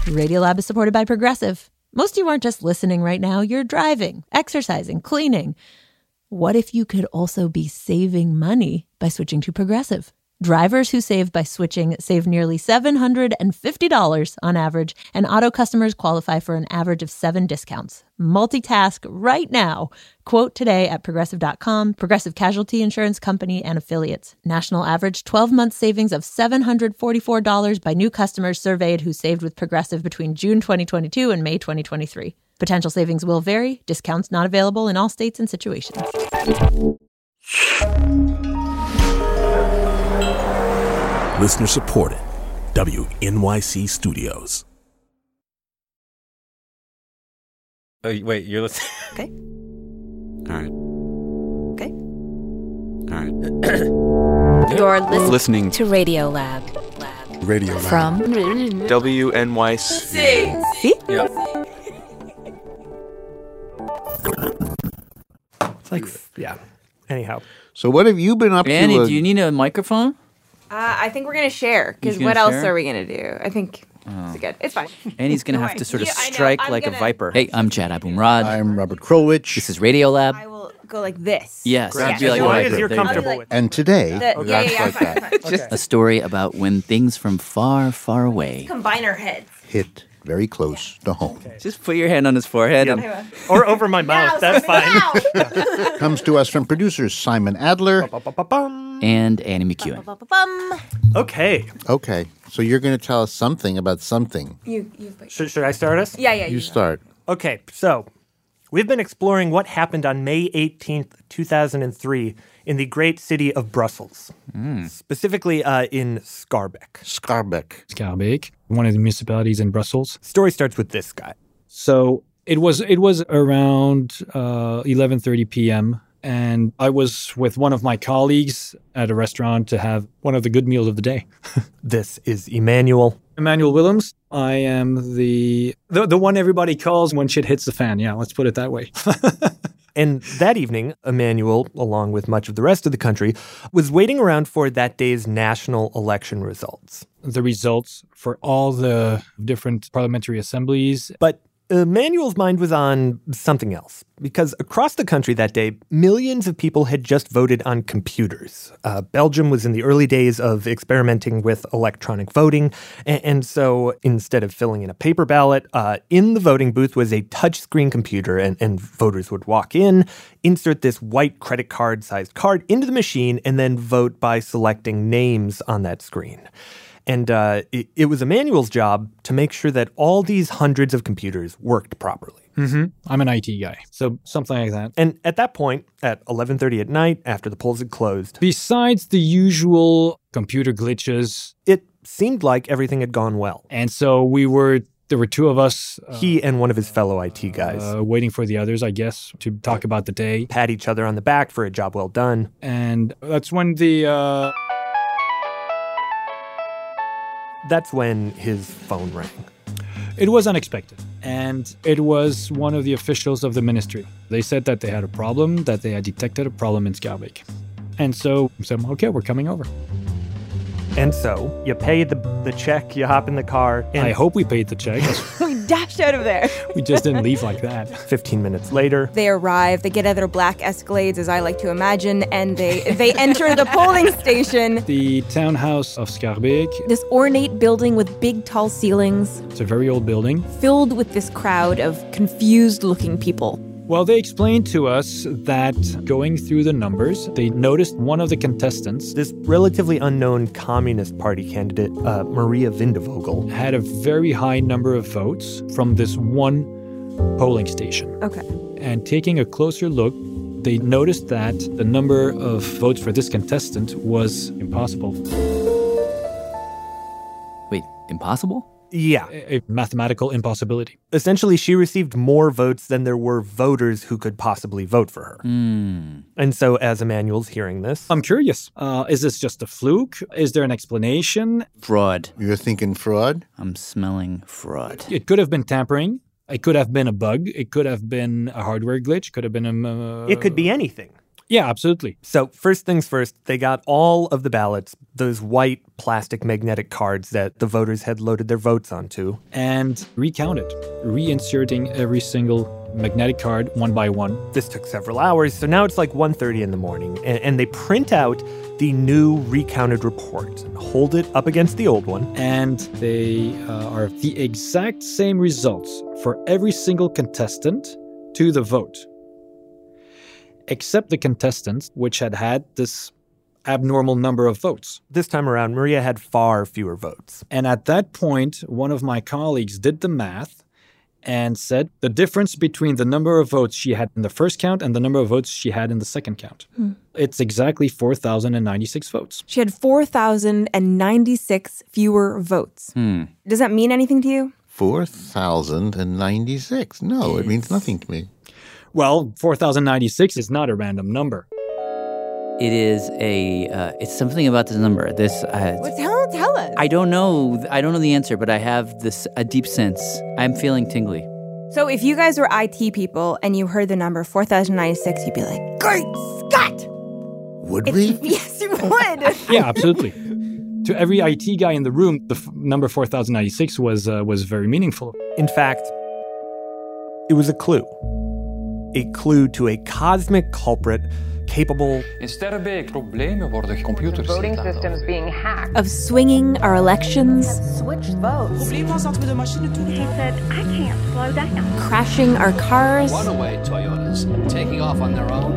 Radiolab is supported by Progressive. Most of you aren't just listening right now. You're driving, exercising, cleaning. What if you could also be saving money by switching to Progressive? Drivers who save by switching save nearly $750 on average, and auto customers qualify for an average of 7 discounts. Multitask right now. Quote today at Progressive.com. Progressive Casualty Insurance Company and Affiliates. National average 12-month savings of $744 by new customers surveyed who saved with Progressive between June 2022 and May 2023. Potential savings will vary. Discounts not available in all states and situations. Listener supported. WNYC Studios. Oh, wait, you're listening? Okay. All right. Okay. All right. You're Listening to Radiolab. Radio Lab. From WNYC. See? Yep. It's like, yeah. Anyhow. So what have you been up Annie, to? do you need a microphone? I think we're going to share, because He's what gonna else share? are we going to do? I think it's good. It's fine. Annie's going to have to sort of Yeah, I know. strike I'm like a gonna- viper. Hey, I'm Chad Abumrad. I'm Robert Krulwich. This is Radiolab. I will go like this. Yes. Yes. Be like As long a as viper. you're There you go. comfortable with it. And today, Yeah, that's I'm like fine, that. I'm fine. Just a story about when things from far, far away. Combine our heads. Hit very close to home. Just put your hand on his forehead. Yeah. And Or over my mouth. That's fine. Comes to us from producers Simon Adler. Ba-ba-bum. and Annie McEwen. Bum. Okay. Okay, so you're going to tell us something about something. You. Should I start us? Yeah. You start. Okay, so we've been exploring what happened on May 18th, 2003 in the great city of Brussels, specifically in Schaerbeek. Schaerbeek, one of the municipalities in Brussels. Story starts with this guy. So it was around 11:30 p.m. and I was with one of my colleagues at a restaurant to have one of the good meals of the day. This is Emmanuel. Emmanuel Willems. I am the one everybody calls when shit hits the fan. Yeah, let's put it that way. And that evening, Emmanuel, along with much of the rest of the country, was waiting around for that day's national election results. The results for all the different parliamentary assemblies. But Emmanuel's mind was on something else, because across the country that day, millions of people had just voted on computers. Belgium was in the early days of experimenting with electronic voting, and so instead of filling in a paper ballot, in the voting booth was a touchscreen computer, and voters would walk in, insert this white credit card-sized card into the machine, and then vote by selecting names on that screen. And it was Emmanuel's job to make sure that all these hundreds of computers worked properly. Mm-hmm. I'm an IT guy, so something like that. And at that point, at 11:30 at night, after the polls had closed, besides the usual computer glitches, it seemed like everything had gone well. And so there were two of us. He and one of his fellow IT guys. Waiting for the others, I guess, to talk about the day. Pat each other on the back for a job well done. And that's when That's when his phone rang. It was unexpected, and it was one of the officials of the ministry. They said that they had a problem, that they had detected a problem in Schaerbeek. And so we said, okay, we're coming over. And so you pay the check, you hop in the car. And I hope we paid the check. We dashed out of there. We just didn't leave like that. 15 minutes later. They arrive, they get out of their black Escalades, as I like to imagine, and they enter the polling station. The townhouse of Schaerbeek. This ornate building with big, tall ceilings. It's a very old building. Filled with this crowd of confused-looking people. Well, they explained to us that going through the numbers, they noticed one of the contestants, this relatively unknown Communist Party candidate, Maria Vindevogel, had a very high number of votes from this one polling station. Okay. And taking a closer look, they noticed that the number of votes for this contestant was impossible. Wait, impossible? Yeah. A mathematical impossibility. Essentially, she received more votes than there were voters who could possibly vote for her. And so as Emmanuel's hearing this... I'm curious. Is this just a fluke? Is there an explanation? Fraud. You're thinking fraud? I'm smelling fraud. It could have been tampering. It could have been a bug. It could have been a hardware glitch. It could have been It could be anything. Yeah, absolutely. So first things first, they got all of the ballots, those white plastic magnetic cards that the voters had loaded their votes onto. And recounted, reinserting every single magnetic card one by one. This took several hours, so now it's like 1:30 in the morning, and they print out the new recounted report and hold it up against the old one. And they are the exact same results for every single contestant to the vote, except the contestants which had this abnormal number of votes. This time around, Maria had far fewer votes. And at that point, one of my colleagues did the math and said the difference between the number of votes she had in the first count and the number of votes she had in the second count. It's exactly 4,096 votes. She had 4,096 fewer votes. Does that mean anything to you? 4,096. No, it means nothing to me. Well, 4,096 is not a random number. It is it's something about this number. Tell us. I don't know the answer, but I have a deep sense. I'm feeling tingly. So if you guys were IT people and you heard the number 4,096, you'd be like, great Scott! Would we? Yes, you would. Yeah, absolutely. To every IT guy in the room, the number 4,096 was very meaningful. In fact, it was a clue. A clue to a cosmic culprit capable voting systems being hacked, of swinging our elections, switched votes. He said, I can't slow down. crashing our cars, Runaway Toyotas taking off on their own.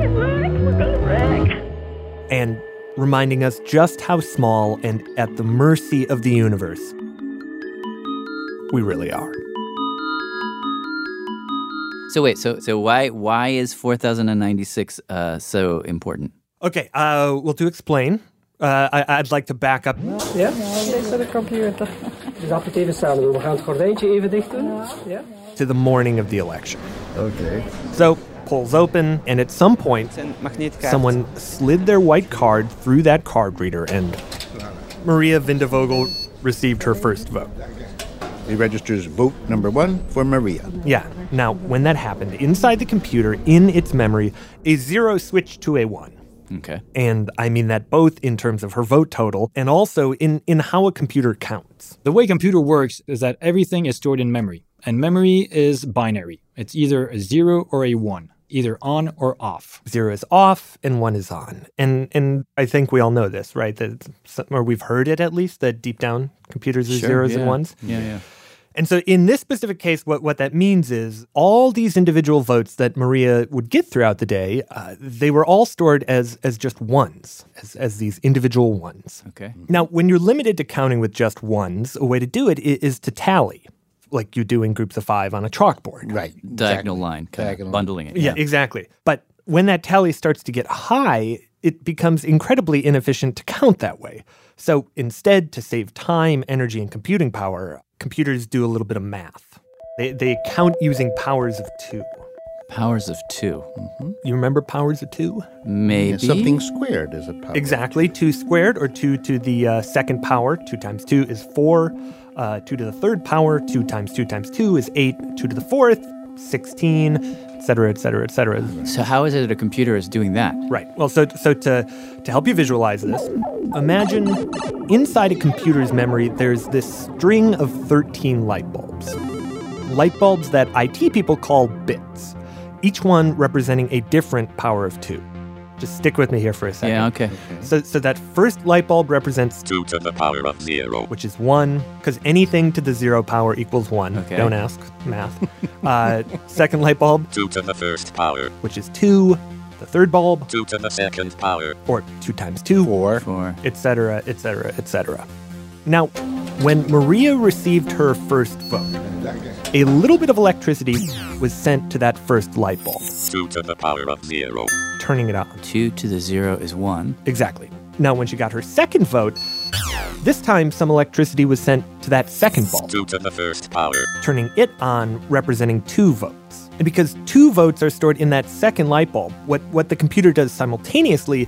and reminding us just how small and at the mercy of the universe we really are. So wait, so why is 4,096 so important? Okay, well, to explain, I'd like to back up. Ja, deze is de computer. Dus dat even samen doen. We gaan het gordijntje even dicht doen. Ja. To the morning of the election. Okay. So, polls open, and at some point, someone slid their white card through that card reader, and Maria Vindevogel received her first vote. He registers vote number 1 for Maria. Yeah. Now, when that happened, inside the computer, in its memory, a 0 switched to a 1. Okay. And I mean that both in terms of her vote total and also in how a computer counts. The way computer works is that everything is stored in memory, and memory is binary. It's either a 0 or a 1, either on or off. 0 is off and 1 is on. And I think we all know this, right? Or we've heard it at least, that deep down computers are zeros and ones. Yeah. And so in this specific case, what that means is all these individual votes that Maria would get throughout the day, they were all stored as just ones, as these individual ones. Okay. Now, when you're limited to counting with just ones, a way to do it is to tally, like you do in groups of 5 on a chalkboard. Right. Diagonal line, kind of bundling it. Yeah, exactly. But when that tally starts to get high, it becomes incredibly inefficient to count that way. So instead, to save time, energy, and computing power, computers do a little bit of math. They count using powers of 2. Powers of 2. Mm-hmm. You remember powers of 2? Maybe. Yeah, something squared is a power. Exactly. 2 squared, or 2 to the second power. 2 times 2 is 4. 2 to the third power. 2 times 2 times 2 is 8. 2 to the fourth, 16, et cetera, et cetera, et cetera. So how is it that a computer is doing that? Right. Well, so to help you visualize this, imagine inside a computer's memory, there's this string of 13 light bulbs. Light bulbs that IT people call bits, each one representing a different power of 2. Just stick with me here for a second. Yeah, okay. So that first light bulb represents 2 to the power of 0. Which is 1, because anything to the 0 power equals 1. Okay. Don't ask math. Second light bulb. 2 to the first power. Which is 2. The third bulb. 2 to the second power. Or 2 times 2. 4. Et cetera, et cetera, et cetera. Now, when Maria received her first vote, a little bit of electricity was sent to that first light bulb. 2 to the power of 0. Turning it on. 2 to the 0 is 1. Exactly. Now, when she got her second vote, this time some electricity was sent to that second bulb. 2 to the first power. Turning it on, representing 2 votes. And because 2 votes are stored in that second light bulb, what the computer does simultaneously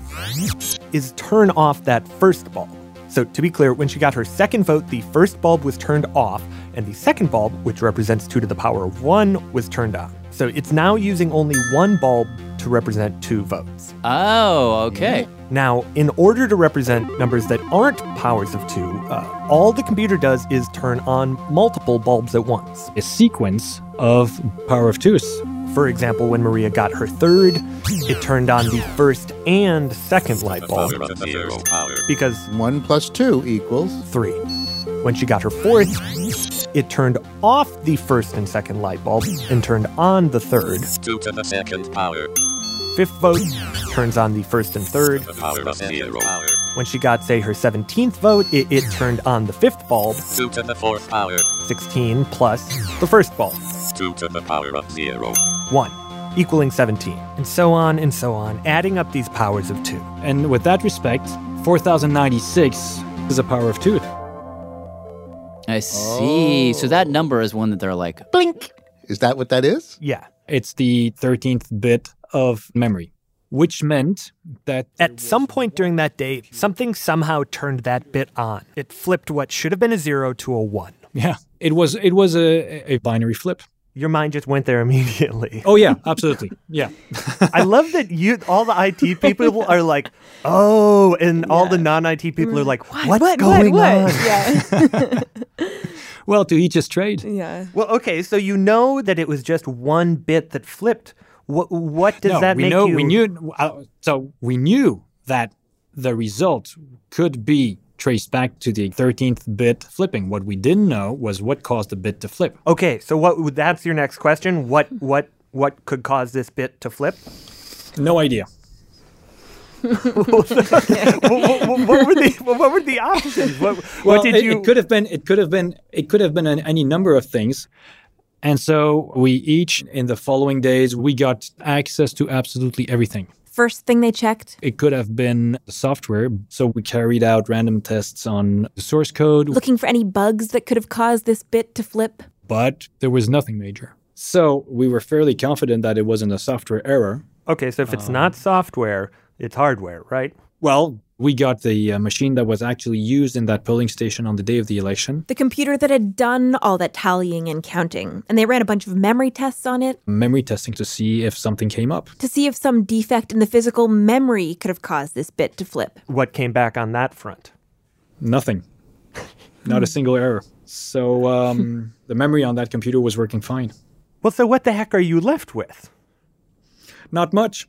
is turn off that first bulb. So to be clear, when she got her second vote, the first bulb was turned off, and the second bulb, which represents 2 to the power of 1, was turned on. So it's now using only one bulb to represent 2 votes. Oh, okay. Now, in order to represent numbers that aren't powers of 2, all the computer does is turn on multiple bulbs at once. A sequence of power of 2s. For example, when Maria got her 3rd, it turned on the 1st and 2nd light bulb. Because 1 plus 2 equals 3. When she got her 4th, it turned off the 1st and 2nd light bulb and turned on the 3rd. 2 to the 2nd power. 5th vote turns on the 1st and 3rd. The power of 0. When she got, say, her 17th vote, it turned on the 5th bulb. 2 to the 4th power. 16 plus the 1st bulb. 2 to the power of 0. 1, equaling 17. And so on, adding up these powers of 2. And with that respect, 4096 is a power of 2. I see. So that number is one that they're like, blink. Is that what that is? Yeah. It's the 13th bit of memory, which meant that at some point during that day, something somehow turned that bit on. It flipped what should have been a 0 to a 1. Yeah, it was a binary flip. Your mind just went there immediately. Oh, yeah, absolutely. Yeah. I love that all the IT people are like, oh, and all the non-IT people are like, what's going on? Yeah. Well, to each his trade. Yeah. Well, okay, so you know that it was just one bit that flipped. What does that make you... We knew that the result could be traced back to the 13th bit flipping. What we didn't know was what caused the bit to flip. Okay, so that's your next question. What could cause this bit to flip? No idea. What were the options? What did you? It could have been any number of things. And so we each, in the following days, we got access to absolutely everything. First thing they checked? It could have been software. So we carried out random tests on the source code. Looking for any bugs that could have caused this bit to flip? But there was nothing major. So we were fairly confident that it wasn't a software error. Okay, so if it's not software, it's hardware, right? Well, we got the machine that was actually used in that polling station on the day of the election. The computer that had done all that tallying and counting. And they ran a bunch of memory tests on it. Memory testing to see if something came up. To see if some defect in the physical memory could have caused this bit to flip. What came back on that front? Nothing. Not a single error. So the memory on that computer was working fine. Well, so what the heck are you left with? Not much.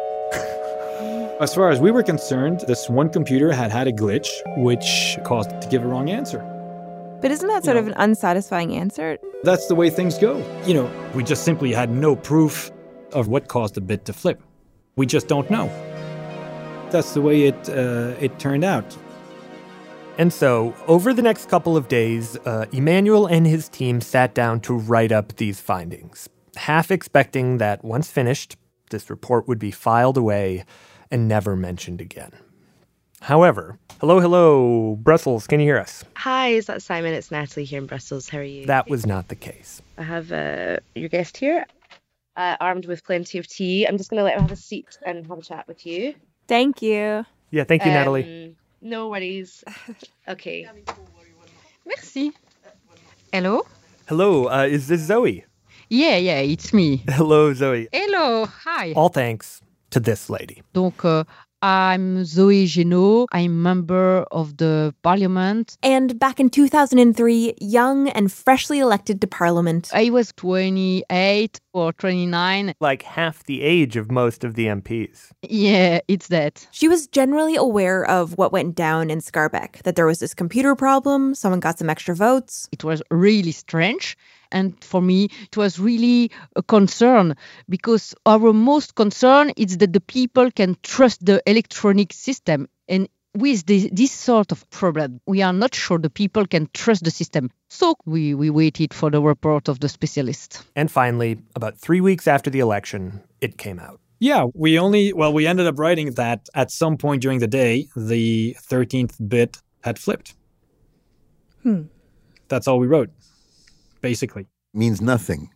As far as we were concerned, this one computer had a glitch, which caused it to give a wrong answer. But isn't that sort of an unsatisfying answer? That's the way things go. We just simply had no proof of what caused the bit to flip. We just don't know. That's the way it turned out. And so, over the next couple of days, Emmanuel and his team sat down to write up these findings, half expecting that once finished, this report would be filed away and never mentioned again. However, hello, Brussels, can you hear us? Hi, is that Simon? It's Natalie here in Brussels. How are you? That was not the case. I have your guest here, armed with plenty of tea. I'm just going to let him have a seat and have a chat with you. Thank you. Yeah, thank you, Natalie. No worries. Okay. Merci. Hello? Hello, is this Zoe? Yeah, it's me. Hello, Zoe. Hello, hi. All thanks to this lady. Donc, I'm Zoe Genot. I'm member of the parliament. And back in 2003, young and freshly elected to parliament. I was 28 or 29. Like half the age of most of the MPs. Yeah, it's that. She was generally aware of what went down in Scarbeck, that there was this computer problem, someone got some extra votes. It was really strange. And for me, it was really a concern because our most concern is that the people can trust the electronic system. And with this sort of problem, we are not sure the people can trust the system. So we waited for the report of the specialist. And finally, about 3 weeks after the election, it came out. Yeah, we ended up writing that at some point during the day, the 13th bit had flipped. That's all we wrote. Basically. Means nothing.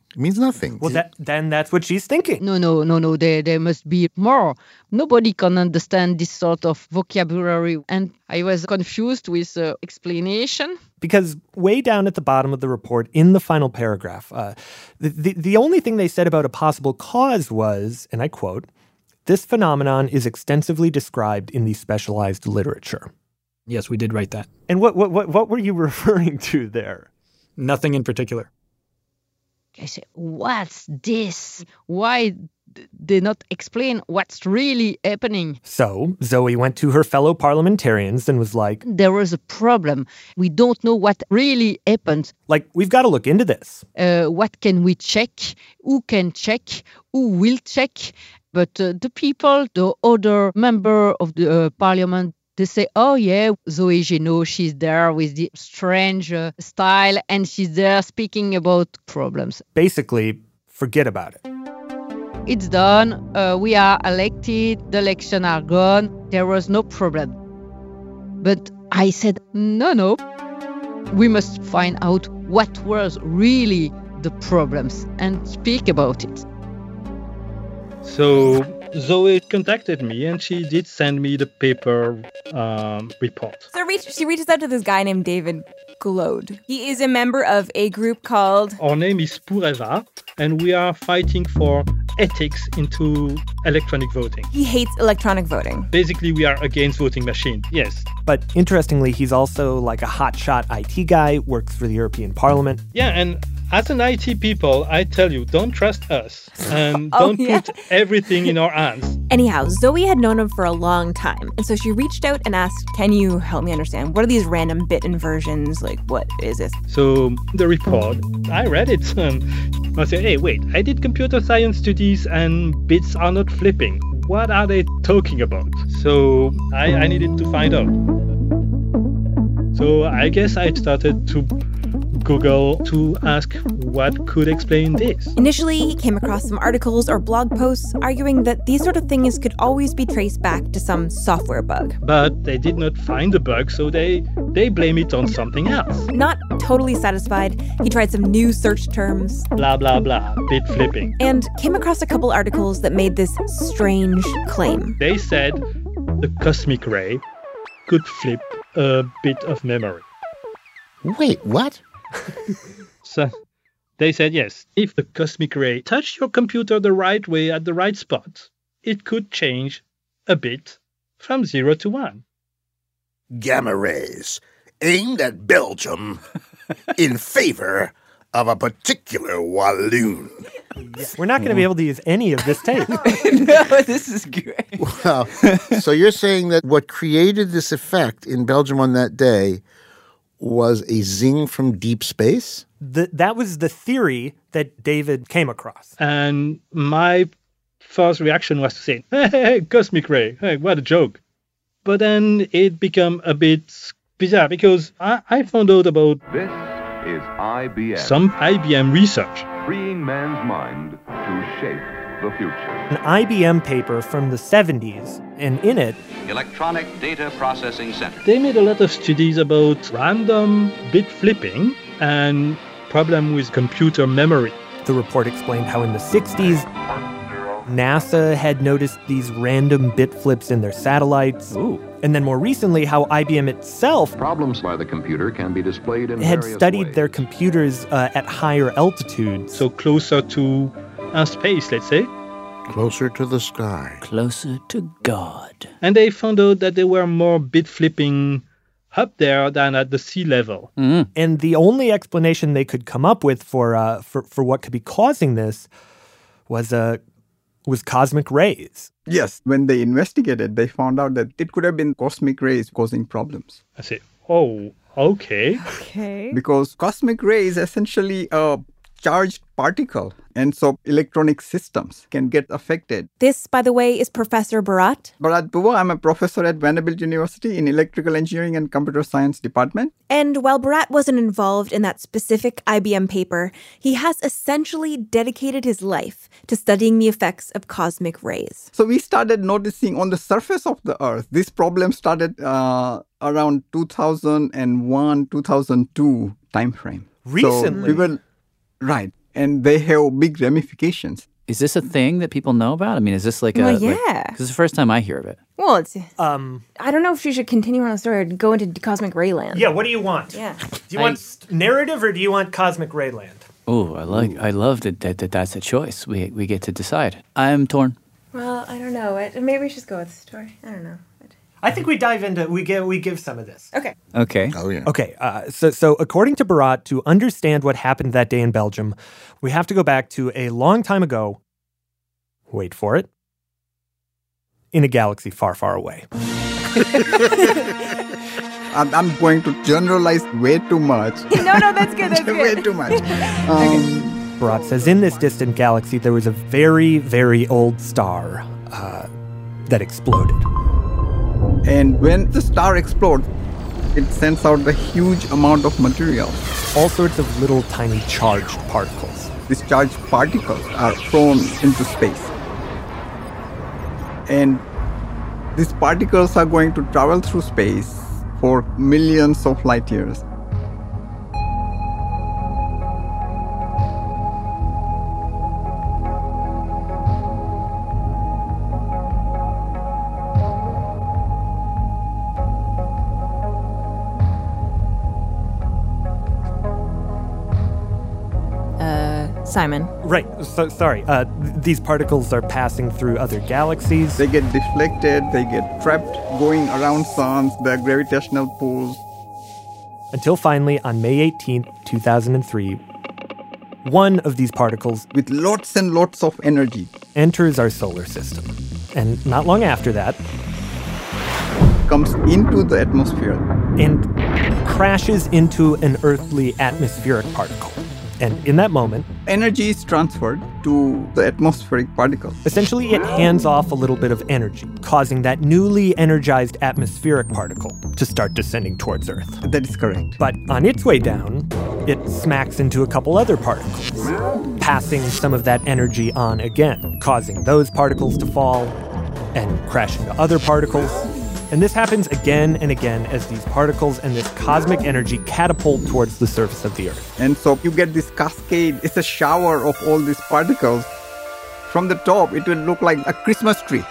It means nothing. Well, then that's what she's thinking. No. There must be more. Nobody can understand this sort of vocabulary. And I was confused with explanation. Because way down at the bottom of the report, in the final paragraph, the only thing they said about a possible cause was, and I quote, "This phenomenon is extensively described in the specialized literature." Yes, we did write that. And what were you referring to there? Nothing in particular. I said, what's this? Why they not explain what's really happening? So Zoe went to her fellow parliamentarians and was like, there was a problem. We don't know what really happened. Like, we've got to look into this. What can we check? Who can check? Who will check? But the people, the other member of the parliament, they say, oh, yeah, Zoe Genot, she's there with the strange style, and she's there speaking about problems. Basically, forget about it. It's done. We are elected. The elections are gone. There was no problem. But I said, no. We must find out what was really the problems and speak about it. So Zoe contacted me and she did send me the paper report. So she reaches out to this guy named David Glaude. He is a member of a group called... Our name is Pureva, and we are fighting for ethics into electronic voting. He hates electronic voting. Basically, we are against voting machine, yes. But interestingly, he's also like a hotshot IT guy, works for the European Parliament. Yeah, and as an IT people, I tell you, don't trust us and don't put everything in our hands. Anyhow, Zoe had known him for a long time, and so she reached out and asked, can you help me understand? What are these random bit inversions? Like, what is this? So the report, I read it and I said, hey, wait, I did computer science studies and bits are not flipping. What are they talking about? So I needed to find out. So I guess I started to Google to ask what could explain this. Initially, he came across some articles or blog posts arguing that these sort of things could always be traced back to some software bug. But they did not find the bug, so they blame it on something else. Not totally satisfied, he tried some new search terms. Blah, blah, blah, bit flipping. And came across a couple articles that made this strange claim. They said the cosmic ray could flip a bit of memory. Wait, what? So they said, yes, if the cosmic ray touched your computer the right way at the right spot, it could change a bit from 0 to 1. Gamma rays aimed at Belgium in favor of a particular Walloon. Yeah, we're not going to be able to use any of this tape. No, this is great. Wow. So you're saying that what created this effect in Belgium on that day was a zing from deep space? That was the theory that David came across. And my first reaction was to say, hey, cosmic ray, hey, what a joke. But then it became a bit bizarre because I found out about this is IBM. Some IBM research. Freeing man's mind to shape the future. An IBM paper from the 70s, and in it, Electronic Data Processing Center. They made a lot of studies about random bit flipping and problem with computer memory. The report explained how in the 60s, NASA had noticed these random bit flips in their satellites. Ooh. And then more recently, how IBM itself problems by the computer can be displayed in had various studied ways. their computers at higher altitudes. So closer to space, let's say. Closer to the sky. Closer to God. And they found out that there were more bit flipping up there than at the sea level. Mm. And the only explanation they could come up with for what could be causing this was cosmic rays. Yes, when they investigated, they found out that it could have been cosmic rays causing problems. I say, oh, okay. Okay. Because cosmic ray is essentially a charged particle, and so electronic systems can get affected. This, by the way, is Professor Bharat. Bharat Bhuva, I'm a professor at Vanderbilt University in Electrical Engineering and Computer Science Department. And while Bharat wasn't involved in that specific IBM paper, he has essentially dedicated his life to studying the effects of cosmic rays. So we started noticing on the surface of the Earth, this problem started around 2001, 2002 timeframe. Recently? So Right. and they have big ramifications. Is this a thing that people know about? I mean, is this like a... Well, yeah. This is the first time I hear of it. Well, it's... I don't know if you should continue on the story or go into cosmic ray land. Yeah, what do you want? Yeah. Do you want narrative or do you want cosmic ray land? Oh, I love that that's a choice. We get to decide. I'm torn. Well, I don't know. Maybe we should just go with the story. I don't know. I think we dive into, we give some of this. Okay. Okay. Oh, yeah. Okay, so according to Bharat, to understand what happened that day in Belgium, we have to go back to a long time ago. Wait for it. In a galaxy far, far away. I'm going to generalize way too much. No, that's good. That's good. Way too much. Bharat says in this distant galaxy, there was a very, very old star that exploded. And when the star explodes, it sends out a huge amount of material. All sorts of little tiny charged particles. These charged particles are thrown into space. And these particles are going to travel through space for millions of light years. Simon. Right. So sorry. These particles are passing through other galaxies. They get deflected, they get trapped going around suns, the gravitational pulls. Until finally, on May 18th, 2003, one of these particles, with lots and lots of energy, enters our solar system. And not long after that, comes into the atmosphere and crashes into an earthly atmospheric particle. And in that moment, energy is transferred to the atmospheric particle. Essentially, it hands off a little bit of energy, causing that newly energized atmospheric particle to start descending towards Earth. That is correct. But on its way down, it smacks into a couple other particles, passing some of that energy on again, causing those particles to fall and crash into other particles. And this happens again and again as these particles and this cosmic energy catapult towards the surface of the Earth. And so you get this cascade. It's a shower of all these particles. From the top, it will look like a Christmas tree.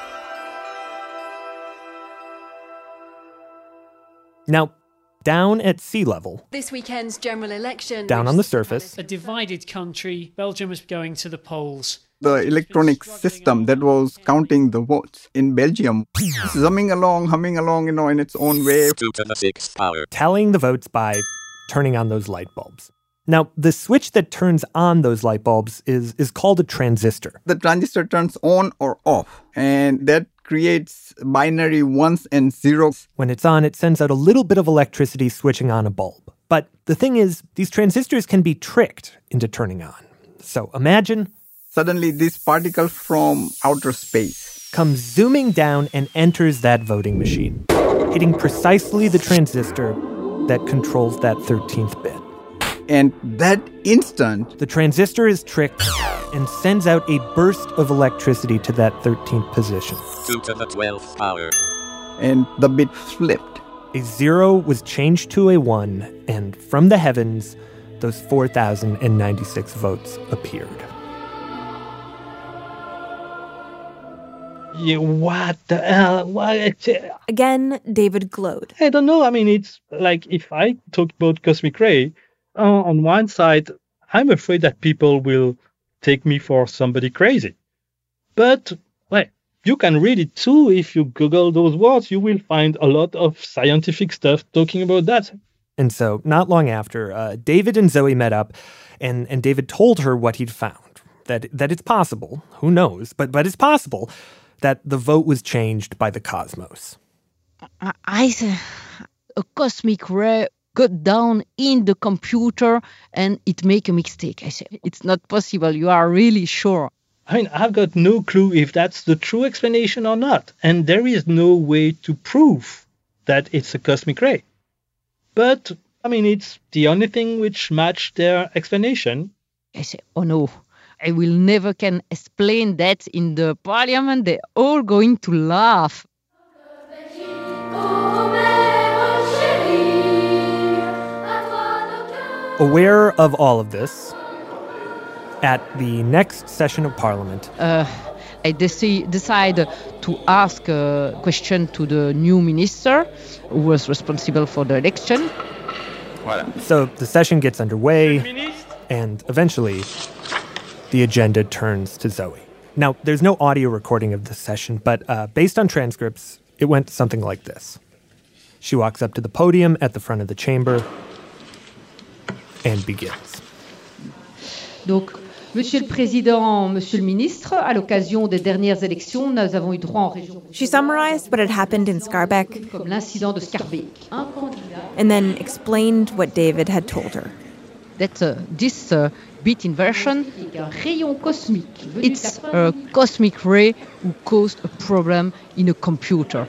Now, down at sea level, this weekend's general election, down on the surface, a divided country, Belgium is going to the polls. The electronic system that was counting the votes in Belgium is humming along, in its own way. 2 to the 6th power. Tallying the votes by turning on those light bulbs. Now, the switch that turns on those light bulbs is called a transistor. The transistor turns on or off, and that creates binary ones and zeros. When it's on, it sends out a little bit of electricity switching on a bulb. But the thing is, these transistors can be tricked into turning on. So imagine... Suddenly, this particle from outer space comes zooming down and enters that voting machine, hitting precisely the transistor that controls that 13th bit. And that instant, the transistor is tricked and sends out a burst of electricity to that 13th position. 2 to the 12th power. And the bit flipped. A 0 was changed to a 1, and from the heavens, those 4,096 votes appeared. Yeah, what the hell? What? Again, David glowed. I don't know. I mean, it's like if I talk about cosmic ray, on one side, I'm afraid that people will take me for somebody crazy. But, well, you can read it too. If you Google those words, you will find a lot of scientific stuff talking about that. And so, not long after, David and Zoe met up, and David told her what he'd found. That it's possible, who knows, but it's possible that the vote was changed by the cosmos. I a cosmic ray got down in the computer and it make a mistake. I said, it's not possible. You are really sure? I mean, I've got no clue if that's the true explanation or not. And there is no way to prove that it's a cosmic ray. But, I mean, it's the only thing which matched their explanation. I said, oh no. I will never can explain that in the parliament. They're all going to laugh. Aware of all of this, At the next session of Parliament, I decide to ask a question to the new minister who was responsible for the election. So the session gets underway, and eventually the agenda turns to Zoe. Now, there's no audio recording of this session, but based on transcripts, it went something like this. She walks up to the podium at the front of the chamber and begins. Donc, Monsieur le Président, Monsieur le Ministre, à l'occasion des dernières élections, nous avons eu droit en région. She summarized what had happened in Scarbeck, Comme l'incident de Scarbeck. and then explained what David had told her. That this bit inversion is a rayon cosmique. It's a cosmic ray who caused a problem in a computer.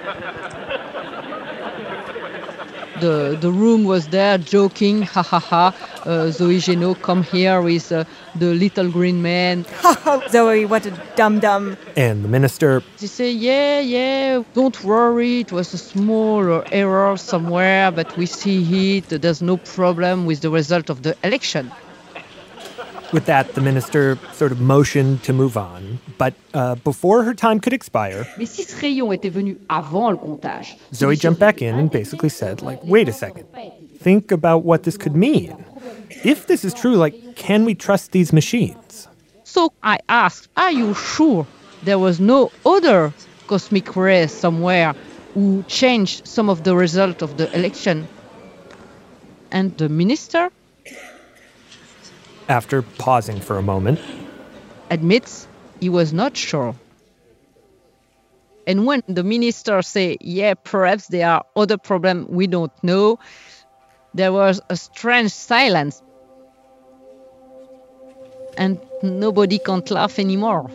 The room was there joking, ha ha ha. Zoe Genot come here with the little green man. Zoe, what a dum-dum. And the minister, They say, yeah, don't worry, it was a small error somewhere, but we see it, there's no problem with the result of the election. with that, the minister sort of motioned to move on. But before her time could expire, Mais si ce rayon était venu avant le comptage, Zoe jumped back in and basically said, wait a second. Think about what this could mean. If this is true, can we trust these machines? So I asked, are you sure there was no other cosmic ray somewhere who changed some of the result of the election? And the minister, After pausing for a moment, admits he was not sure. And when the minister say, yeah, perhaps there are other problems we don't know, there was a strange silence. And nobody can't laugh anymore.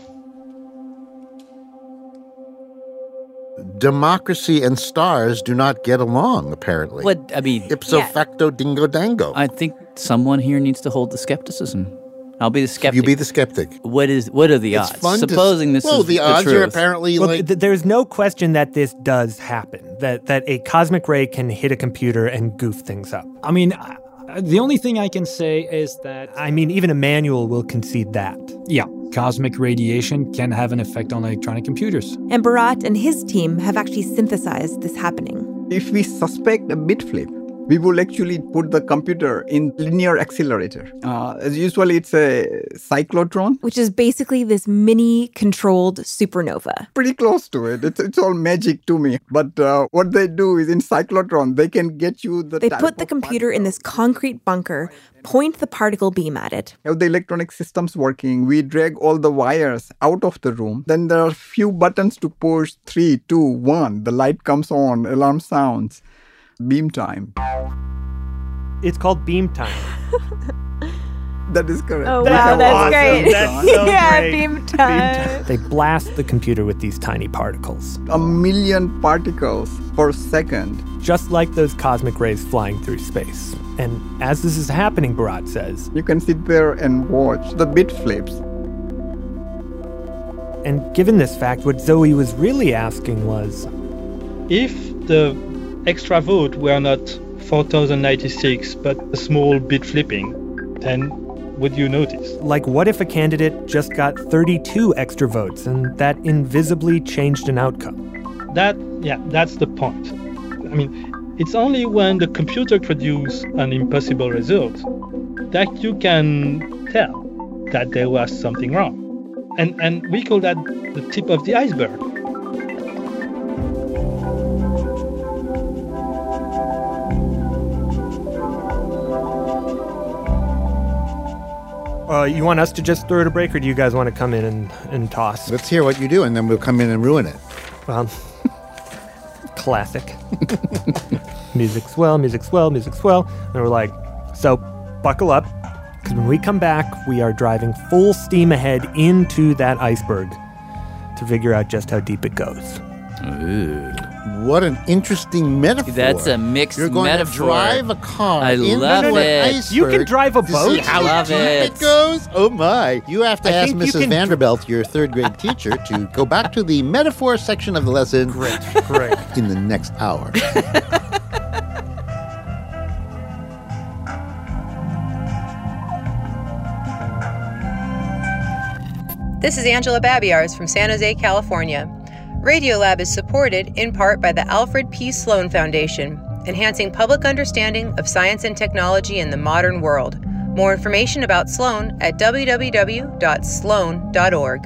Democracy and stars do not get along, apparently. What, I mean... Ipso facto dingo dango. I think someone here needs to hold the skepticism. I'll be the skeptic. You be the skeptic. What are the odds? Supposing this is the odds truth. are apparently there's no question that this does happen, that a cosmic ray can hit a computer and goof things up. I mean, the only thing I can say is that... even Emmanuel will concede that. Yeah, cosmic radiation can have an effect on electronic computers. And Bharat and his team have actually synthesized this happening. If we suspect a bit flip, we will actually put the computer in linear accelerator. As usually, it's a cyclotron. Which is basically this mini-controlled supernova. Pretty close to it. It's all magic to me. But what they do is in cyclotron, they can get you the... They put the computer in this concrete bunker, point the particle beam at it. Have the electronic systems working. We drag all the wires out of the room. Then there are a few buttons to push. 3, 2, 1. The light comes on. Alarm sounds. Beam time. It's called beam time. That is correct. Oh, wow, that's awesome. great. That's so great. Beam time. They blast the computer with these tiny particles. 1 million particles per second. Just like those cosmic rays flying through space. And as this is happening, Bharat says, you can sit there and watch the bit flips. And given this fact, what Zoe was really asking was, if the extra vote were not 4,096 but a small bit flipping, then would you notice? What if a candidate just got 32 extra votes and that invisibly changed an outcome? That's the point. I mean, it's only when the computer produces an impossible result that you can tell that there was something wrong. And we call that the tip of the iceberg. You want us to just throw it a break, or do you guys want to come in and toss? Let's hear what you do, and then we'll come in and ruin it. Well, classic. Music swell. And we're like, so buckle up, because when we come back, we are driving full steam ahead into that iceberg to figure out just how deep it goes. Ooh. What an interesting metaphor. That's a mixed You're going metaphor. to drive a car I into love an it. iceberg You can drive a to boat. see how Love deep it. it goes? Oh my. You have to I ask think you Mrs. can Vanderbilt, your third grade teacher, to go back to the metaphor section of the lesson. Great. In the next hour. This is Angela Babiars from San Jose, California. Radiolab is supported in part by the Alfred P. Sloan Foundation, enhancing public understanding of science and technology in the modern world. More information about Sloan at www.sloan.org.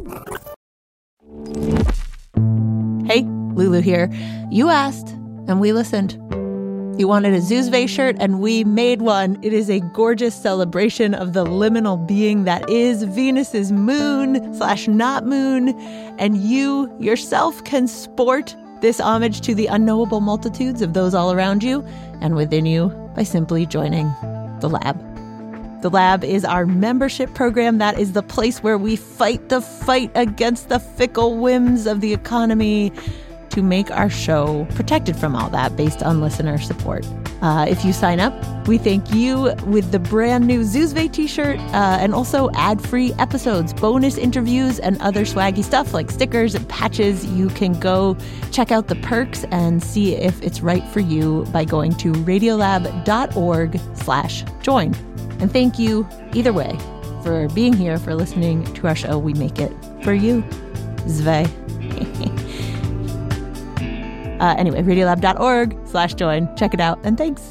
Hey, Lulu here. You asked, and we listened. You wanted a Zoozve shirt, and we made one. It is a gorgeous celebration of the liminal being that is Venus's moon/not moon, and you yourself can sport this homage to the unknowable multitudes of those all around you and within you by simply joining the lab. The lab is our membership program. That is the place where we fight the fight against the fickle whims of the economy to make our show protected from all that based on listener support. If you sign up, we thank you with the brand new Zoozve t-shirt and also ad-free episodes, bonus interviews, and other swaggy stuff like stickers and patches. You can go check out the perks and see if it's right for you by going to radiolab.org/join. And thank you either way for being here, for listening to our show. We make it for you. Zve. Anyway, radiolab.org/join. Check it out, and thanks.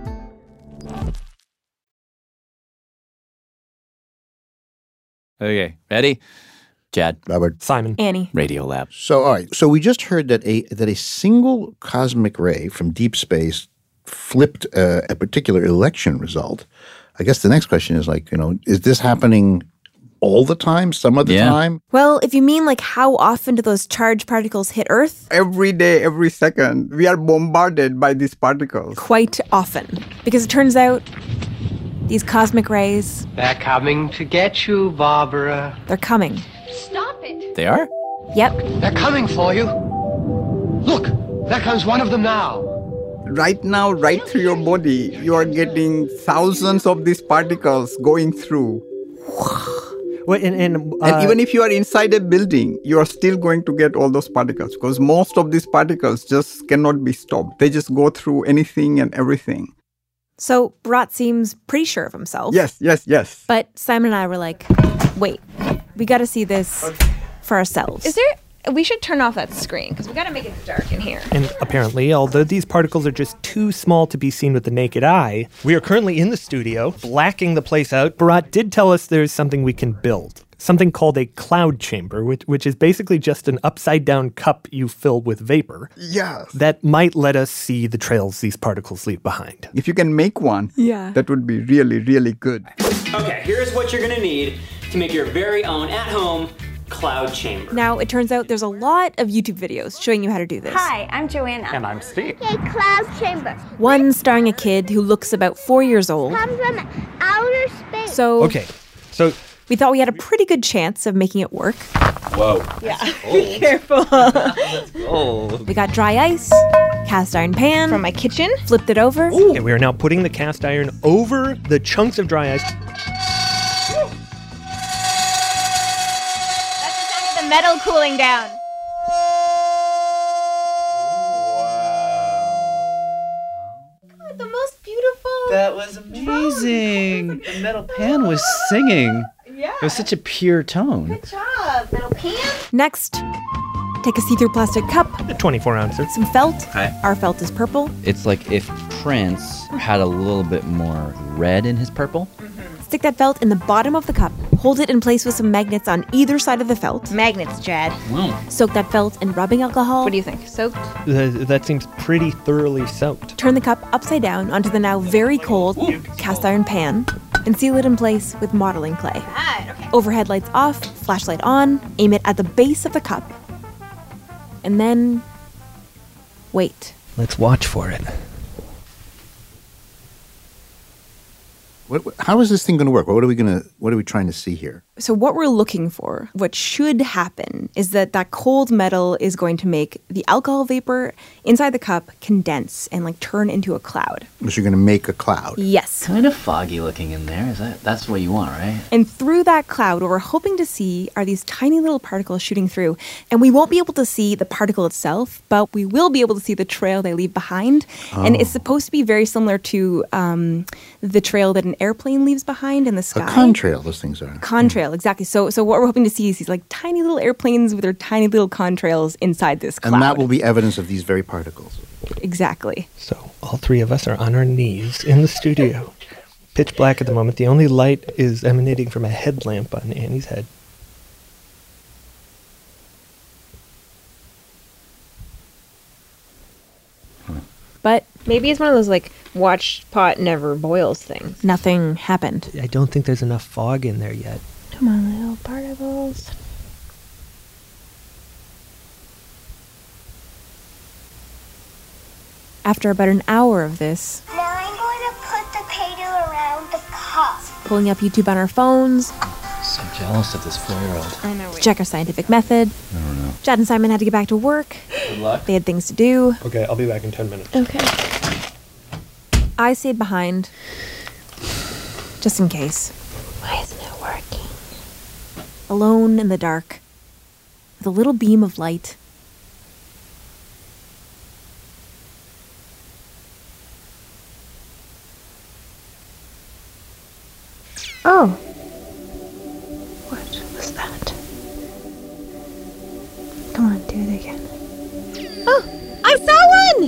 Okay, ready? Chad. Robert. Simon. Annie. Radiolab. So, all right. So we just heard that a single cosmic ray from deep space flipped a particular election result. I guess the next question is is this happening all the time, some of the time? Well, if you mean how often do those charged particles hit Earth? Every day, every second, we are bombarded by these particles. Quite often. Because it turns out these cosmic rays... They're coming to get you, Barbara. They're coming. Stop it! They are? Yep. They're coming for you. Look, there comes one of them now. Right now, right through your body, you are getting thousands of these particles going through. And even if you are inside a building, you are still going to get all those particles because most of these particles just cannot be stopped. They just go through anything and everything. So Bharat seems pretty sure of himself. Yes. But Simon and I were like, wait, we got to see this for ourselves. We should turn off that screen because we got to make it dark in here. And apparently, although these particles are just too small to be seen with the naked eye, we are currently in the studio, blacking the place out. Bharat did tell us there's something we can build, something called a cloud chamber, which is basically just an upside-down cup you fill with vapor. Yes. That might let us see the trails these particles leave behind. If you can make one, that would be really, really good. Okay, here's what you're going to need to make your very own at-home cloud chamber. Now, it turns out there's a lot of YouTube videos showing you how to do this. Hi, I'm Joanna. And I'm Steve. A cloud chamber. One starring a kid who looks about 4 years old. Comes from outer space. So we thought we had a pretty good chance of making it work. Whoa. Yeah, be careful. We got dry ice, cast iron pan from my kitchen, flipped it over. And we are now putting the cast iron over the chunks of dry ice. Metal cooling down. God, the most beautiful. That was amazing. The metal pan was singing. Yeah. It was such a pure tone. Good job, metal pan. Next, take a see-through plastic cup. 24 ounces. Some felt. Hi. Our felt is purple. It's like if Prince had a little bit more red in his purple. Stick that felt in the bottom of the cup. Hold it in place with some magnets on either side of the felt. Magnets, Chad. Wow. Soak that felt in rubbing alcohol. What do you think? Soaked? That seems pretty thoroughly soaked. Turn the cup upside down onto the now very cold cast iron pan and seal it in place with modeling clay. Okay. Overhead lights off, flashlight on, aim it at the base of the cup. And then wait. Let's watch for it. How is this thing going to work? What are we trying to see here? So what we're looking for, what should happen, is that cold metal is going to make the alcohol vapor inside the cup condense and turn into a cloud. So you're going to make a cloud? Yes. Kind of foggy looking in there. That's what you want, right? And through that cloud, what we're hoping to see are these tiny little particles shooting through. And we won't be able to see the particle itself, but we will be able to see the trail they leave behind. Oh. And it's supposed to be very similar to the trail that an airplane leaves behind in the sky. A contrail, those things are. Contrail. contrail, exactly. So what we're hoping to see is these like tiny little airplanes with their tiny little contrails inside this cloud. And that will be evidence of these very particles. Exactly. So all three of us are on our knees in the studio. Pitch black at the moment. The only light is emanating from a headlamp on Annie's head. But maybe it's one of those like watch pot never boils things. Nothing happened. I don't think there's enough fog in there yet. Come on, little particles. After about an hour of this, Now I'm going to put the paddle around the cup. pulling up YouTube on our phones, So jealous of this 4-year-old. I know. to check our scientific method. I don't know. Chad and Simon had to get back to work. Good luck. They had things to do. Okay, I'll be back in 10 minutes. Okay. I stayed behind, just in case. Why isn't it working? Alone in the dark, with a little beam of light. Oh. What was that? Come on, do it again. Oh! I saw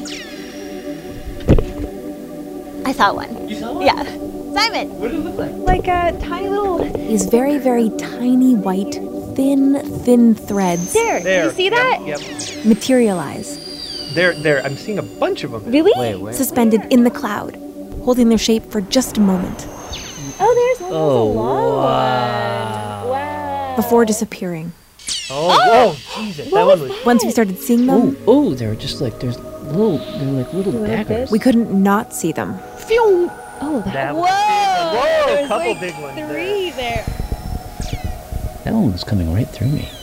one! I saw one. You saw one? Yeah. Simon! What did it look like? Like a tiny little... These very, very tiny white, thin threads There. You see that? Yep. materialize, There. I'm seeing a bunch of them. Really? Wait, where? suspended in the cloud, holding their shape for just a moment, Oh, there's one. Oh, That's a long wow. one. Wow. before disappearing. Oh, Jesus. That one was... Once we started seeing them, Oh, they're just like they're like little daggers. we couldn't not see them. Oh, That whoa! was Whoa, There's couple like big ones three there. That one was coming right through me.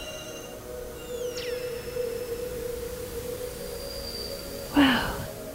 Wow.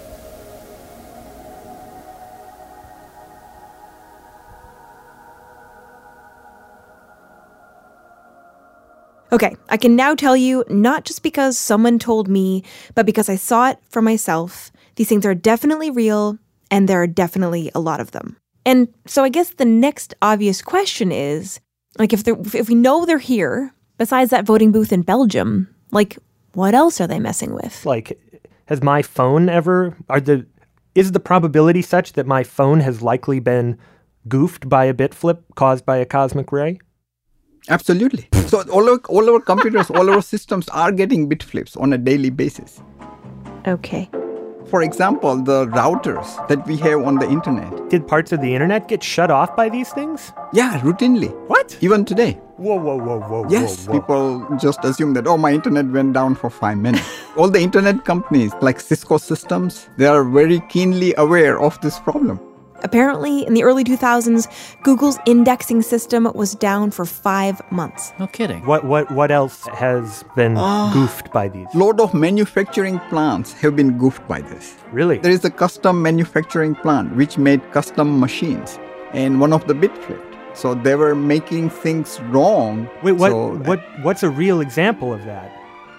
Okay, I can now tell you, not just because someone told me, but because I saw it for myself, these things are definitely real, and there are definitely a lot of them. And so I guess the next obvious question is, like, if we know they're here, besides that voting booth in Belgium, like, what else are they messing with? Like, has my phone ever... Is the probability such that my phone has likely been goofed by a bit flip caused by a cosmic ray? Absolutely. So all our computers, all our systems are getting bit flips on a daily basis. Okay. For example, the routers that we have on the internet. Did parts of the internet get shut off by these things? Yeah, routinely. What? Even today. Whoa. Yes, whoa. people just assume that, my internet went down for 5 minutes. All the internet companies like Cisco Systems, they are very keenly aware of this problem. Apparently, in the early 2000s, Google's indexing system was down for 5 months. No kidding. What else has been goofed by these? Lot of manufacturing plants have been goofed by this. Really? There is a custom manufacturing plant which made custom machines, and one of the bit flipped. So they were making things wrong. Wait, what's a real example of that?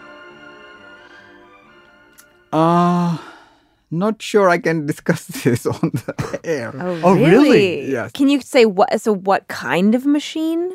Not sure I can discuss this on the air. Oh, really? Yes. Can you say what kind of machine?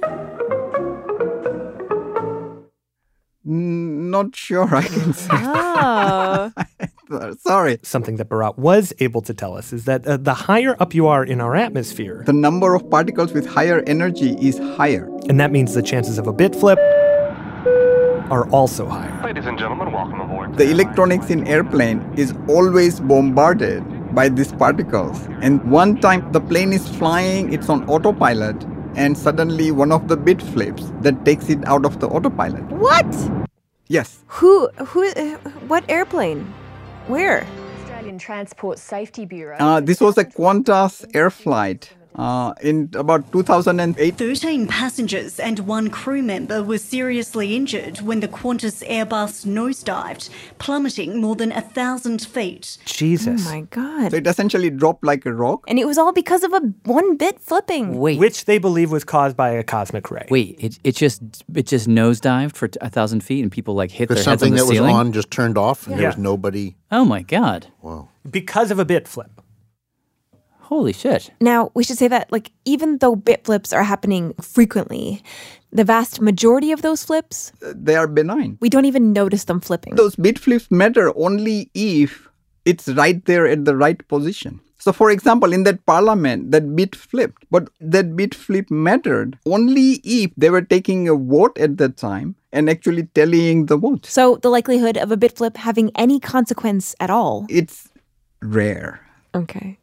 Not sure I can say. Oh. Sorry. Something that Bharat was able to tell us is that the higher up you are in our atmosphere, The number of particles with higher energy is higher. and that means the chances of a bit flip are also higher. Ladies and gentlemen, welcome aboard. The electronics in airplane is always bombarded by these particles. And one time the plane is flying, it's on autopilot, and suddenly one of the bit flips that takes it out of the autopilot. What? Yes. What airplane? Where? Australian Transport Safety Bureau. This was a Qantas air flight in about 2008. 13 passengers and one crew member were seriously injured when the Qantas Airbus nosedived, plummeting more than 1,000 feet. Jesus. Oh my God. So it essentially dropped like a rock. And it was all because of a one bit flipping. Wait. Which they believe was caused by a cosmic ray. Wait, it just nosedived for 1,000 feet and people like hit their Because heads on something the that was ceiling? on just turned off and there Yeah. was nobody. Oh my God. Wow. Because of a bit flip. Holy shit. Now, we should say that, even though bit flips are happening frequently, the vast majority of those flips, they are benign. We don't even notice them flipping. Those bit flips matter only if it's right there at the right position. So, for example, in that parliament, that bit flipped. But that bit flip mattered only if they were taking a vote at that time and actually tallying the vote. So the likelihood of a bit flip having any consequence at all? It's rare. Okay.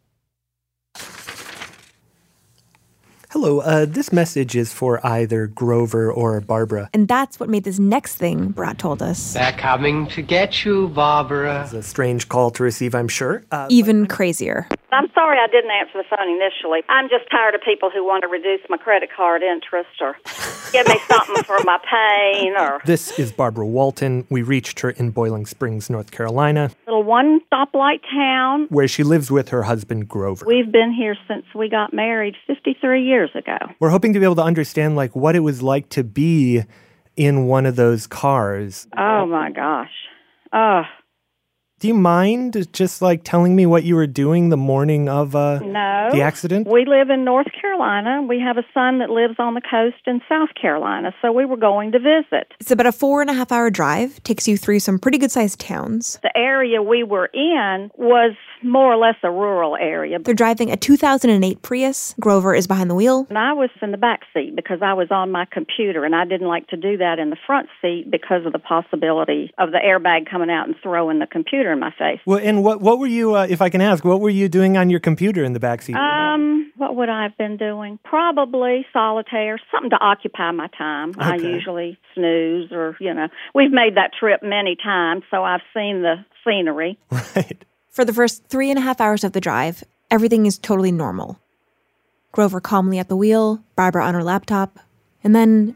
Hello, this message is for either Grover or Barbara. And that's what made this next thing Brad told us. They're coming to get you, Barbara. It's a strange call to receive, I'm sure. Even crazier. I'm sorry I didn't answer the phone initially. I'm just tired of people who want to reduce my credit card interest or give me something for my pain or... This is Barbara Walton. We reached her in Boiling Springs, North Carolina. Little one-stoplight town. Where she lives with her husband, Grover. We've been here since we got married 53 years ago. We're hoping to be able to understand, what it was like to be in one of those cars. Oh, my gosh. Oh. Do you mind just telling me what you were doing the morning of the accident? We live in North Carolina. We have a son that lives on the coast in South Carolina, so we were going to visit. It's about a 4.5-hour drive. Takes you through some pretty good-sized towns. The area we were in was more or less a rural area. They're driving a 2008 Prius. Grover is behind the wheel. And I was in the back seat because I was on my computer, and I didn't like to do that in the front seat because of the possibility of the airbag coming out and throwing the computer in my face. Well, and what were you, if I can ask, what were you doing on your computer in the backseat? What would I have been doing? Probably solitaire, something to occupy my time. Okay. I usually snooze or, we've made that trip many times, so I've seen the scenery. Right. For the first 3.5 hours of the drive, everything is totally normal. Grover calmly at the wheel, Barbara on her laptop, and then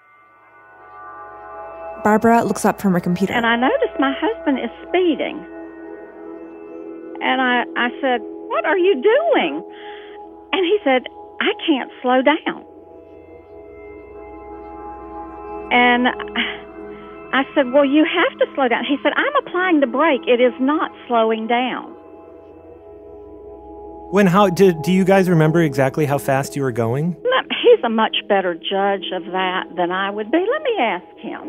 Barbara looks up from her computer. And I noticed my husband is speeding. And I said, "What are you doing?" And he said, "I can't slow down." And I said, "Well, you have to slow down." He said, "I'm applying the brake. It is not slowing down." Do you guys remember exactly how fast you were going? He's a much better judge of that than I would be. Let me ask him.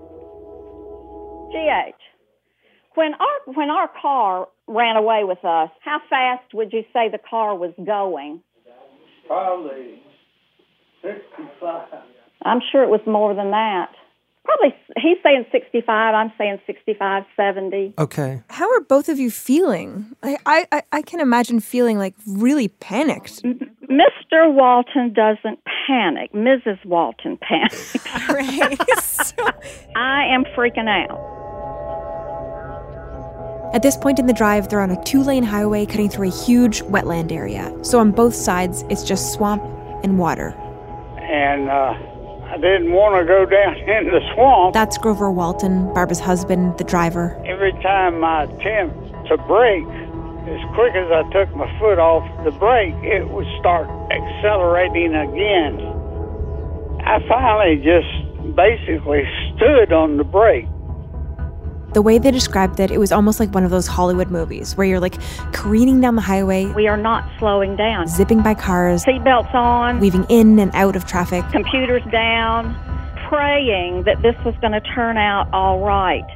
GH, when our car ran away with us, how fast would you say the car was going? Probably 65. I'm sure it was more than that. Probably, he's saying 65, I'm saying 65, 70. Okay. How are both of you feeling? I can imagine feeling really panicked. Mr. Walton doesn't panic. Mrs. Walton panics. Right. I am freaking out. At this point in the drive, they're on a 2-lane highway cutting through a huge wetland area. So on both sides, it's just swamp and water. And I didn't want to go down in the swamp. That's Grover Walton, Barbara's husband, the driver. Every time I attempt to brake, as quick as I took my foot off the brake, it would start accelerating again. I finally just basically stood on the brake. The way they described it, it was almost like one of those Hollywood movies where you're careening down the highway. We are not slowing down. Zipping by cars. Seatbelts on. Weaving in and out of traffic. Computers down. Praying that this was going to turn out all right.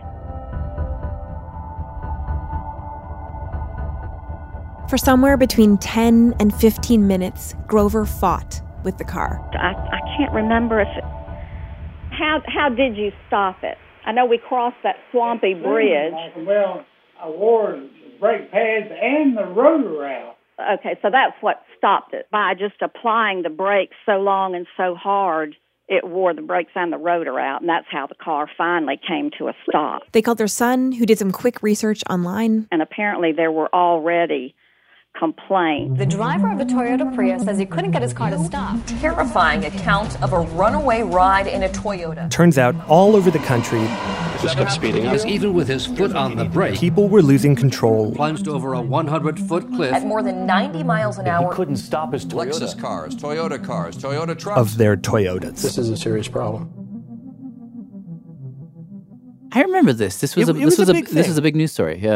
For somewhere between 10 and 15 minutes, Grover fought with the car. I can't remember if it... How did you stop it? I know we crossed that swampy bridge. Well, I wore the brake pads and the rotor out. Okay, so that's what stopped it. By just applying the brakes so long and so hard, it wore the brakes and the rotor out, and that's how the car finally came to a stop. They called their son, who did some quick research online. And apparently there were already complaints. The driver of the Toyota Prius says he couldn't get his car to stop. Terrifying account of a runaway ride in a Toyota. Turns out, all over the country, just kept speeding up. Even with his foot on the brake, people were losing control. Plunged over a 100-foot cliff at more than 90 miles an hour. He couldn't stop his Toyota. Lexus cars, Toyota trucks. Of their Toyotas. This is a serious problem. I remember this. This was a big news story. Yeah.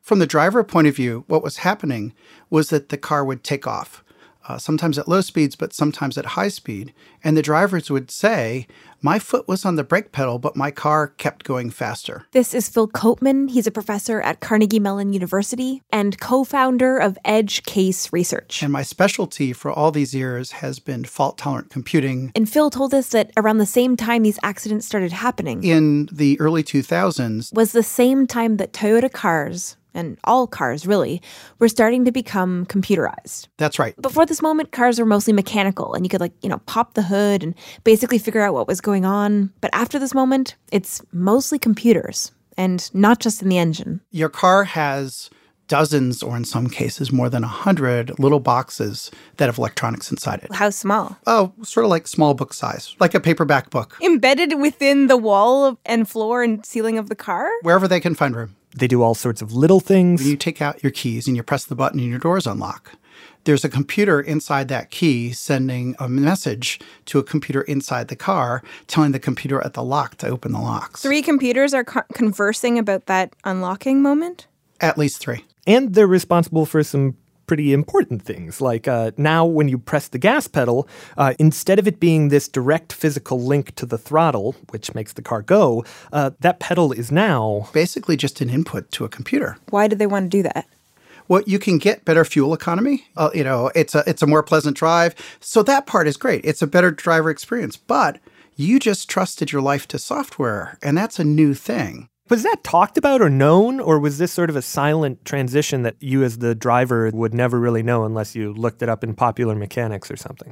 From the driver point of view, what was happening was that the car would take off, sometimes at low speeds, but sometimes at high speed. And the drivers would say, my foot was on the brake pedal, but my car kept going faster. This is Phil Koopman. He's a professor at Carnegie Mellon University and co-founder of Edge Case Research. And my specialty for all these years has been fault-tolerant computing. And Phil told us that around the same time these accidents started happening, in the early 2000s, was the same time that Toyota cars, and all cars really, were starting to become computerized. That's right. Before this moment, cars were mostly mechanical, and you could pop the hood and basically figure out what was going on. But after this moment, it's mostly computers, and not just in the engine. Your car has dozens, or in some cases more than 100 little boxes that have electronics inside it. How small? Oh, sort of like small book size, like a paperback book. Embedded within the wall and floor and ceiling of the car? Wherever they can find room. They do all sorts of little things. When you take out your keys and you press the button and your doors unlock, there's a computer inside that key sending a message to a computer inside the car, telling the computer at the lock to open the locks. 3 computers are conversing about that unlocking moment? At least 3. And they're responsible for some pretty important things. Like now when you press the gas pedal, instead of it being this direct physical link to the throttle, which makes the car go, that pedal is now basically just an input to a computer. Why do they want to do that? Well, you can get better fuel economy. It's a more pleasant drive. So that part is great. It's a better driver experience. But you just trusted your life to software, and that's a new thing. Was that talked about or known, or was this sort of a silent transition that you as the driver would never really know unless you looked it up in Popular Mechanics or something?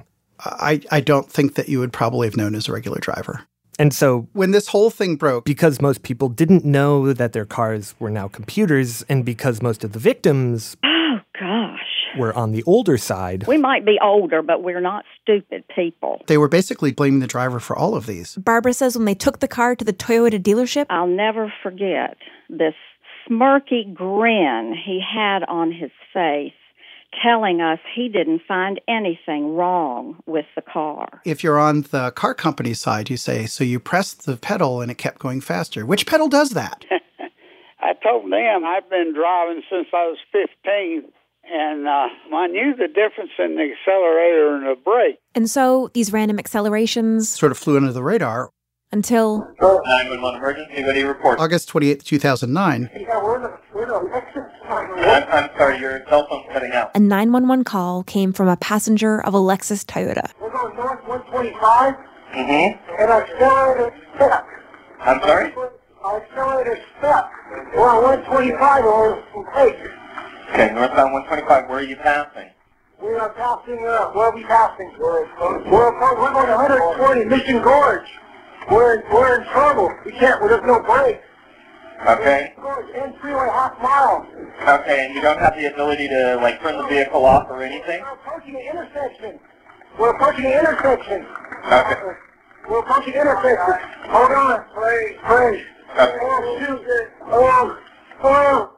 I don't think that you would probably have known as a regular driver. And so when this whole thing broke, because most people didn't know that their cars were now computers, and because most of the victims were on the older side. We might be older, but we're not stupid people. They were basically blaming the driver for all of these. Barbara says when they took the car to the Toyota dealership, I'll never forget this smirky grin he had on his face, telling us he didn't find anything wrong with the car. If you're on the car company side, you say, so you pressed the pedal and it kept going faster. Which pedal does that? I told them I've been driving since I was 15. And I knew the difference in the accelerator and the brake. And so these random accelerations sort of flew under the radar. Until 911 emergency, what do you report? August 28th, 2009. I'm sorry, your cell phone's cutting out. A 911 call came from a passenger of a Lexus Toyota. We're going north 125. Mm-hmm. And accelerator step. I'm sorry? Accelerator step. We're on 125 or some places. Okay, northbound 125, where are you passing? We are passing, where are we passing? We're going 120 Mission Gorge. We're in trouble. We can't, there's no brakes. Okay. In freeway half mile. Okay, and you don't have the ability to, turn the vehicle off or anything? We're approaching the intersection. We're approaching the intersection. Okay. We're approaching the intersection. Hold on. Please. Okay. Oh, shoot. Oh.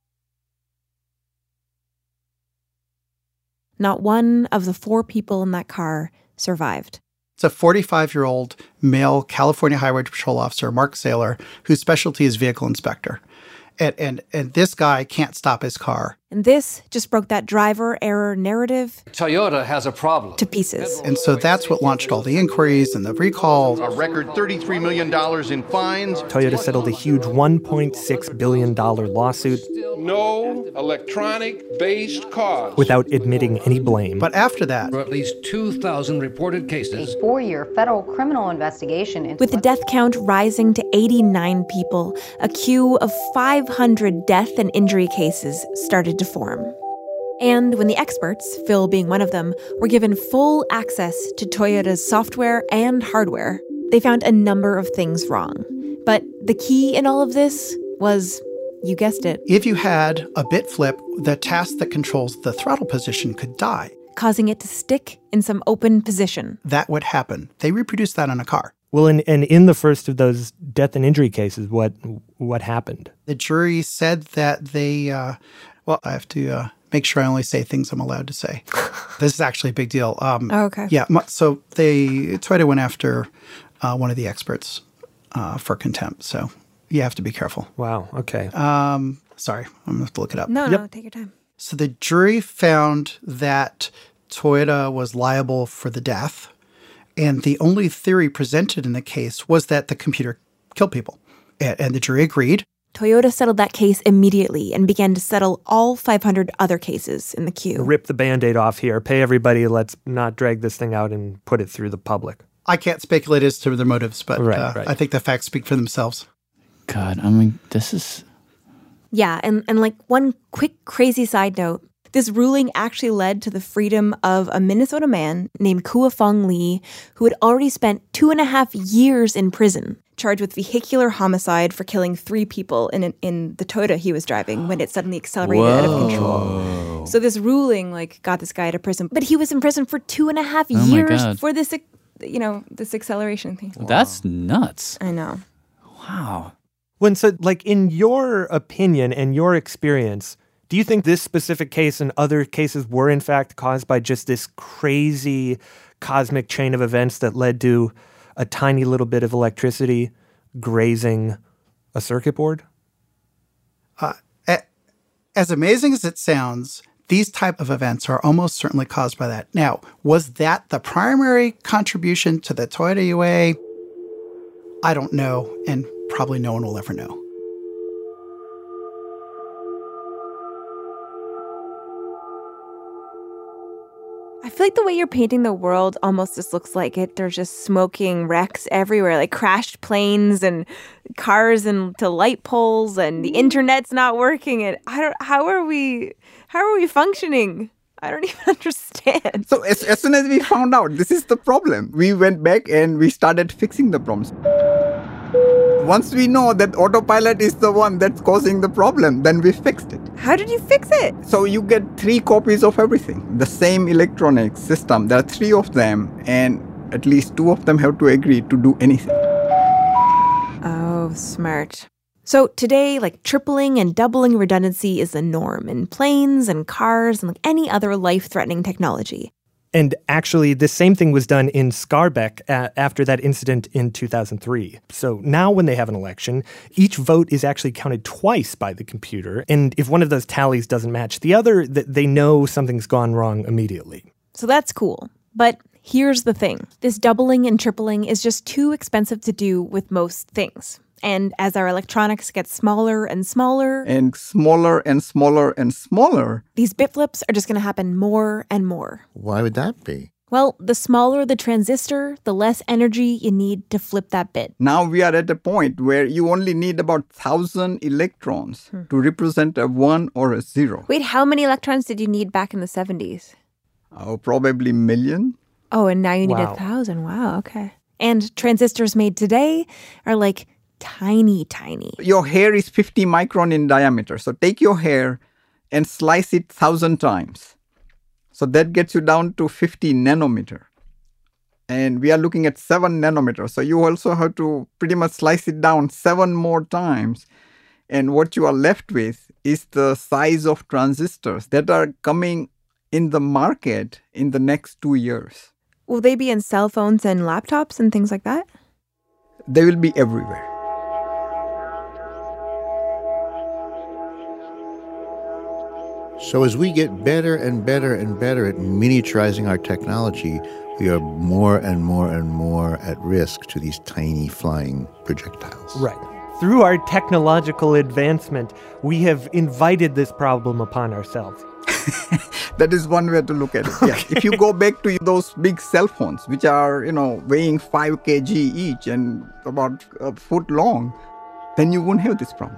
Not one of the 4 people in that car survived. It's a 45-year-old male California Highway Patrol officer, Mark Saylor, whose specialty is vehicle inspector. And this guy can't stop his car. And this just broke that driver error narrative. Toyota has a problem. To pieces. And so that's what launched all the inquiries and the recalls. A record $33 million in fines. Toyota settled a huge $1.6 billion lawsuit. No electronic-based cause. Without admitting any blame. But after that, There are at least 2,000 reported cases. A 4-year federal criminal investigation. With the death count rising to 89 people, a queue of 500 death and injury cases started to form. And when the experts, Phil being one of them, were given full access to Toyota's software and hardware, they found a number of things wrong. But the key in all of this was, you guessed it, if you had a bit flip, the task that controls the throttle position could die, causing it to stick in some open position. That would happen. They reproduced that on a car. Well, and in the first of those death and injury cases, what happened? The jury said that they, I have to make sure I only say things I'm allowed to say. This is actually a big deal. Okay. Yeah, so Toyota went after one of the experts for contempt, so you have to be careful. Wow, okay. Sorry, I'm going to have to look it up. No, take your time. So the jury found that Toyota was liable for the death. And the only theory presented in the case was that the computer killed people. And the jury agreed. Toyota settled that case immediately and began to settle all 500 other cases in the queue. Rip the Band-Aid off here. Pay everybody. Let's not drag this thing out and put it through the public. I can't speculate as to their motives, but right. I think the facts speak for themselves. God, I mean, this is... Yeah, and like one quick crazy side note, this ruling actually led to the freedom of a Minnesota man named Kuo-Fong Lee, who had already spent 2.5 years in prison, charged with vehicular homicide for killing 3 people in the Toyota he was driving when it suddenly accelerated out of control. So this ruling got this guy out of prison, but he was in prison for 2.5 years for this, this acceleration thing. Wow. That's nuts. I know. Wow. In your opinion and your experience, do you think this specific case and other cases were in fact caused by just this crazy cosmic chain of events that led to a tiny little bit of electricity grazing a circuit board? As amazing as it sounds, these type of events are almost certainly caused by that. Now, was that the primary contribution to the Toyota UA? I don't know, and probably no one will ever know. I feel like the way you're painting the world almost just looks like it. There's just smoking wrecks everywhere, like crashed planes and cars into light poles, and the internet's not working. And how are we functioning? I don't even understand. So as soon as we found out this is the problem, we went back and we started fixing the problems. Once we know that autopilot is the one that's causing the problem, then we fixed it. How did you fix it? So you get 3 copies of everything. The same electronic system. There are 3 of them, and at least 2 of them have to agree to do anything. Oh, smart. So today, tripling and doubling redundancy is the norm in planes and cars and any other life-threatening technology. And actually, the same thing was done in Scarbeck after that incident in 2003. So now when they have an election, each vote is actually counted twice by the computer. And if one of those tallies doesn't match the other, they know something's gone wrong immediately. So that's cool. But here's the thing. This doubling and tripling is just too expensive to do with most things. And as our electronics get smaller and smaller... And smaller and smaller and smaller... these bit flips are just going to happen more and more. Why would that be? Well, the smaller the transistor, the less energy you need to flip that bit. Now we are at a point where you only need about 1,000 electrons to represent a 1 or a 0. Wait, how many electrons did you need back in the 70s? Oh, probably a million. Oh, and now you need 1,000. Wow, okay. And transistors made today are tiny. Your hair is 50 micron in diameter. So take your hair and slice it 1,000 times. So that gets you down to 50 nanometer. And we are looking at 7 nanometers. So you also have to pretty much slice it down 7 more times. And what you are left with is the size of transistors that are coming in the market in the next 2 years. Will they be in cell phones and laptops and things like that? They will be everywhere. So as we get better and better and better at miniaturizing our technology, we are more and more and more at risk to these tiny flying projectiles. Right. Through our technological advancement, we have invited this problem upon ourselves. That is one way to look at it. Yeah. If you go back to those big cell phones, which are, weighing 5 kg each and about a foot long, then you won't have this problem.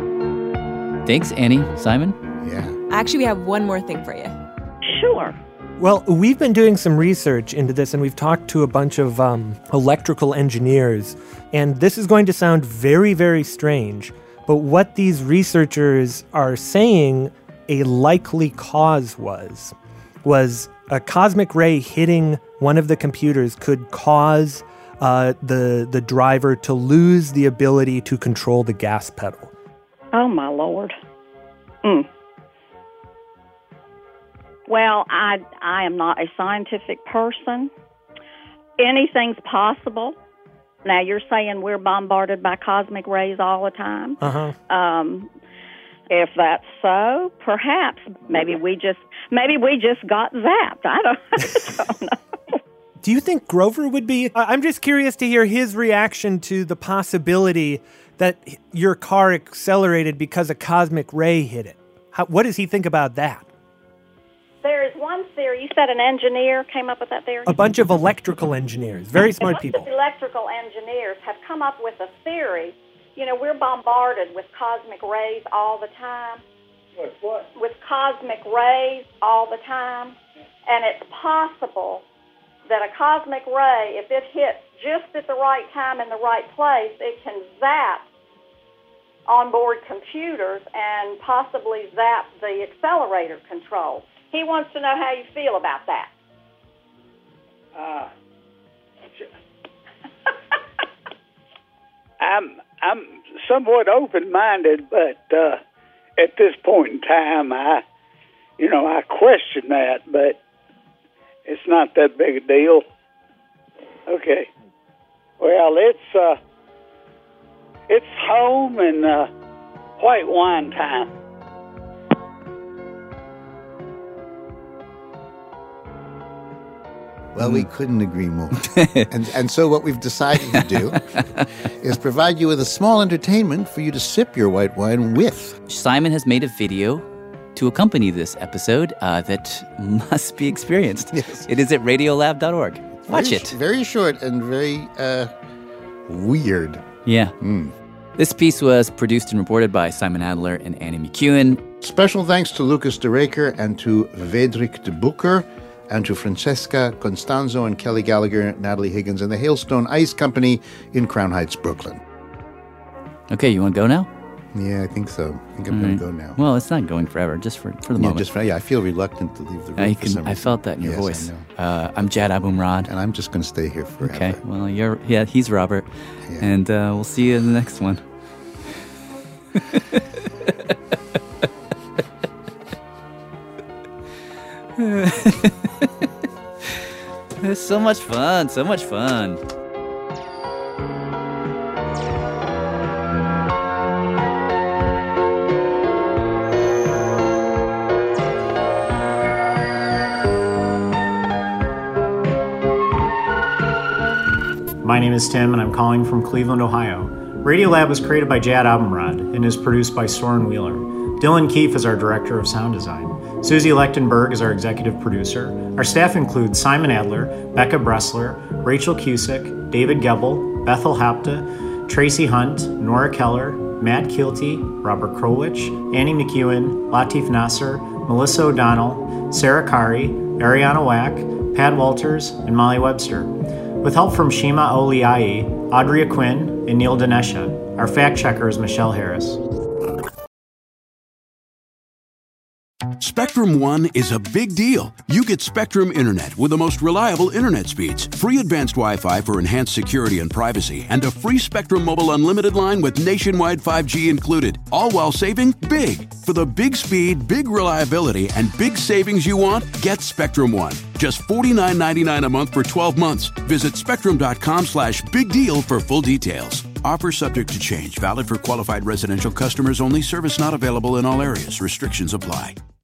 Thanks, Annie. Simon? Yeah. Actually, we have one more thing for you. Sure. Well, we've been doing some research into this, and we've talked to a bunch of electrical engineers, and this is going to sound very, very strange, but what these researchers are saying a likely cause was a cosmic ray hitting one of the computers could cause the driver to lose the ability to control the gas pedal. Oh, my Lord. Well, I am not a scientific person. Anything's possible. Now, you're saying we're bombarded by cosmic rays all the time. If that's so, perhaps maybe we just got zapped. I don't know. Do you think Grover would be? I'm just curious to hear his reaction to the possibility that your car accelerated because a cosmic ray hit it. What does he think about that? There is one theory. You said an engineer came up with that theory? A bunch of electrical engineers, very smart people. A bunch of electrical engineers have come up with a theory. You know, we're bombarded with cosmic rays all the time. What? With cosmic rays all the time. And it's possible that a cosmic ray, if it hits just at the right time in the right place, it can zap onboard computers and possibly zap the accelerator control. He wants to know how you feel about that. I'm somewhat open-minded, but at this point in time, I question that, but it's not that big a deal. Okay. Well, it's home and white wine time. Well, we couldn't agree more. and so what we've decided to do is provide you with a small entertainment for you to sip your white wine with. Simon has made a video to accompany this episode that must be experienced. Yes. It is at radiolab.org. Watch it. Very short and very weird. Yeah. This piece was produced and reported by Simon Adler and Annie McEwen. Special thanks to Lucas de Raker and to Vedrik de Boeker, and to Francesca Constanzo and Kelly Gallagher, Natalie Higgins, and the Hailstone Ice Company in Crown Heights, Brooklyn. Okay, you want to go now? Yeah, I think so. I think I'm going to go now. Well, it's not going forever, just for the moment. I feel reluctant to leave the room for some reason. I felt that in your voice. I know. I'm Jad Abumrad. And I'm just going to stay here forever. Okay, well, he's Robert. Yeah. And we'll see you in the next one. It's so much fun, so much fun. My name is Tim, and I'm calling from Cleveland, Ohio. Radiolab was created by Jad Abumrad and is produced by Soren Wheeler. Dylan Keefe is our director of sound design. Susie Lechtenberg is our executive producer. Our staff includes Simon Adler, Becca Bressler, Rachel Cusick, David Gebel, Bethel Hapta, Tracy Hunt, Nora Keller, Matt Kielty, Robert Krolwich, Annie McEwen, Latif Nasser, Melissa O'Donnell, Sarah Kari, Ariana Wack, Pat Walters, and Molly Webster. With help from Shima Oliai, Audrey Quinn, and Neil Dinesha. Our fact checker is Michelle Harris. Spectrum One is a big deal. You get Spectrum Internet with the most reliable internet speeds, free advanced Wi-Fi for enhanced security and privacy, and a free Spectrum Mobile Unlimited line with nationwide 5G included, all while saving big. For the big speed, big reliability, and big savings you want, get Spectrum One. Just $49.99 a month for 12 months. Visit spectrum.com/big deal for full details. Offer subject to change. Valid for qualified residential customers only. Service not available in all areas. Restrictions apply.